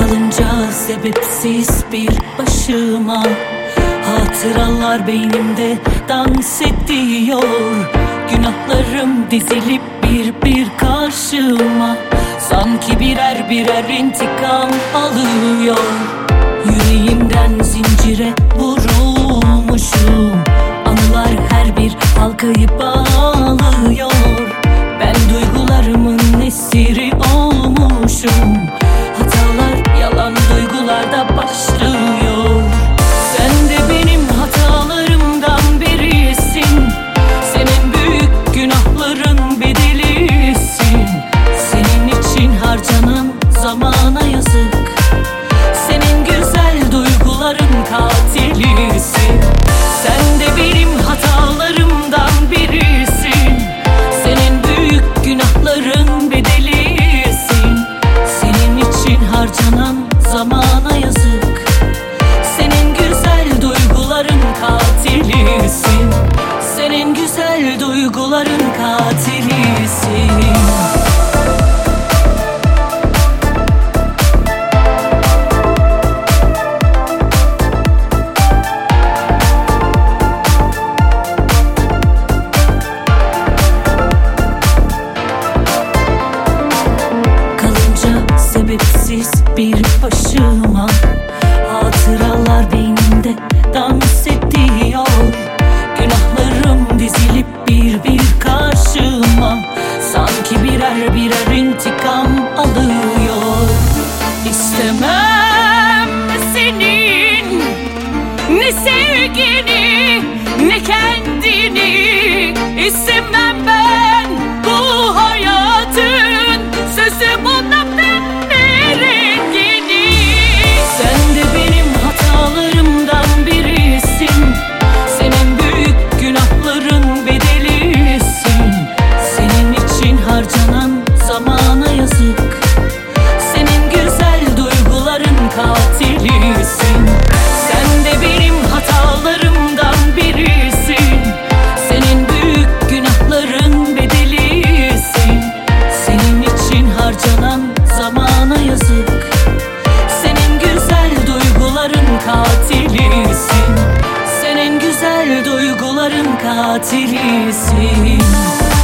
Kalınca sebepsiz bir başıma, hatıralar beynimde dans ediyor. Günahlarım dizilip bir bir karşıma, sanki birer birer intikam alıyor. Yüreğimden zincire vurulmuşum, anılar her bir halkayı bağlıyor. Ben duygularımın esiri olmuşum, hatalar yalan duygularda başlıyor. Sen de benim hatalarımdan birisin, senin büyük günahların bedelisin. Senin için harcanan zamana yazık, senin güzel duyguların katilisin. Sen de benim hatalarımdan birisin, senin büyük günahların bedelisin. Senin için harcanan zamana yazık, senin güzel duyguların katilisin. Senin güzel duyguların katilisin. Sebepsiz bir başıma, hatıralar beynimde dans ediyor. Günahlarım dizilip bir bir karşıma, sanki birer birer intikam alıyor. İstemem senin ne sevgini ne kendini, istemem ben bu hayatın sözü buna zamana yazık. Senin güzel duyguların katilisin. Sen de benim hatalarımdan birisin, senin büyük günahların bedelisin. Senin için harcanan zamana yazık, senin güzel duyguların katilisin. Senin güzel duyguların katilisin.